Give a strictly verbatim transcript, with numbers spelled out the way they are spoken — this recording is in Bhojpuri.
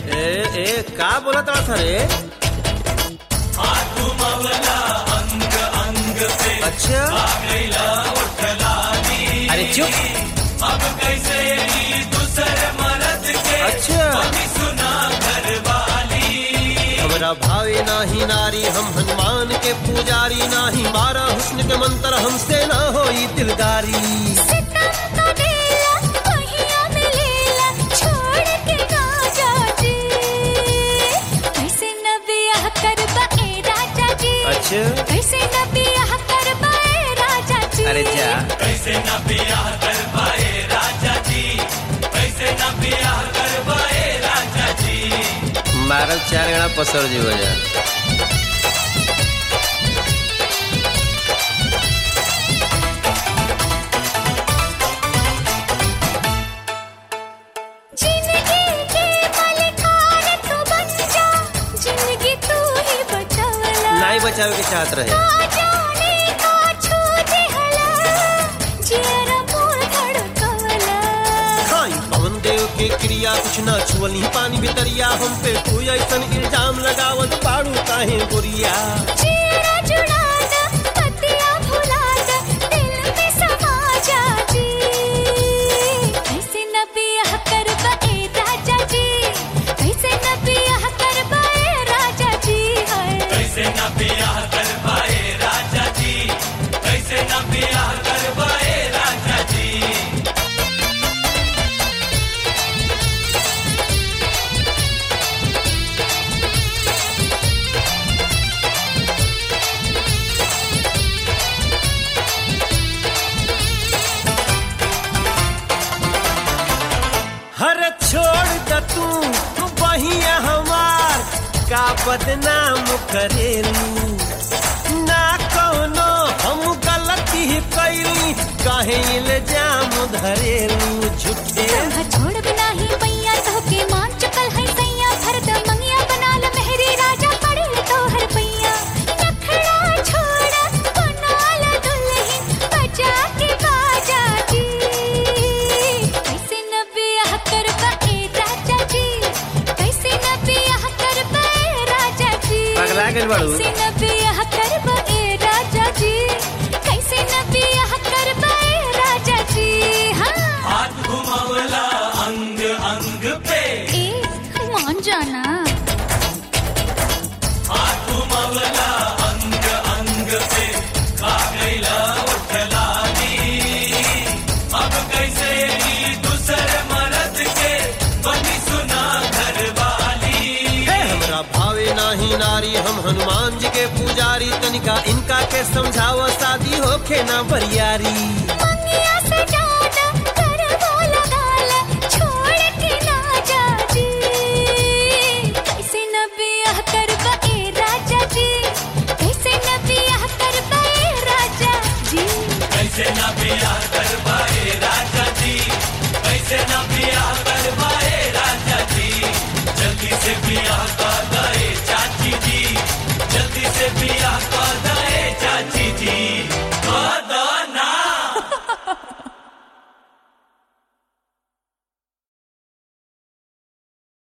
ए ए का बोलत था रे? अंग अंग पे अच्छा अरे चुप। अब कैसे दूसरे मर्द के अच्छा सुना घरवाली। हमरा भावे नाही नारी हम हनुमान के पुजारी नाही मारा हुस्न के मंत्र हमसे ना होई दिलदारी। अच्छा कैसे न बियाह कर पाए राजा जी। अरे जा कैसे न बियाह कर पाए राजा जी, कैसे न बियाह कर पाए राजा जी। मारल चार गणा पसर जी हो जा। जिंदगी के मालिकान तू बन जा, जिंदगी तू ही बचावला। नहीं बचावे के चाहत रहे। जाने का छू दिहला, जियरा मोर धड़कवला। खाई पवन देव के क्रिया कुछ ना छुअली पानी भितरिया हम पे कोई ऐसन इल्जाम लगावत पाड़ू काहे गोरिया। जियरा जुड़ा दा, पतिया भुला दा, दिल में समा जा जी। कैसे न बियाह कर पाए राजा जी, कैसे न बियाह कर पाए राजा जी। हाय कैसे न बियाह कर पाए राजा जी, कैसे न बियाह कर पाए राजा जी। हर छोड़ द तू बहिया हमार का बदनाम करेलू। ना कौनो हम गलती कैली काहे इल्जाम धरेलू झूठे। तोह छोड़ बिना ही मैया तोहके मान चुकल है सैया। भरत मंगिया बना ल मेहरी राजा पड़े तोहर पैया। नखरा छोड़ा बना ल दुल्हन बजा के बाजा जी। कैसे न बियाह कर पाए राजा जी, कैसे न बियाह कर पाए राजा जी। पगला गेल बाड़ू। कैसे न बियाह कर पाए राजा जी, कैसे न बियाह कर पाए राजा जी। हाँ हाथ घुमावला अंग अंग पे, ए मान जाना। हाथ घुमावला अंग अंग पे, खा गईला उठलाली। अब कैसे दूसरे मर्द के बनी सुना घरवाली। हे हमरा भावे नाही नारी हम हनुमान जी के पुजारी तनिका इनका के समझाओ शादी होखे ना बरियारी। मंगिया से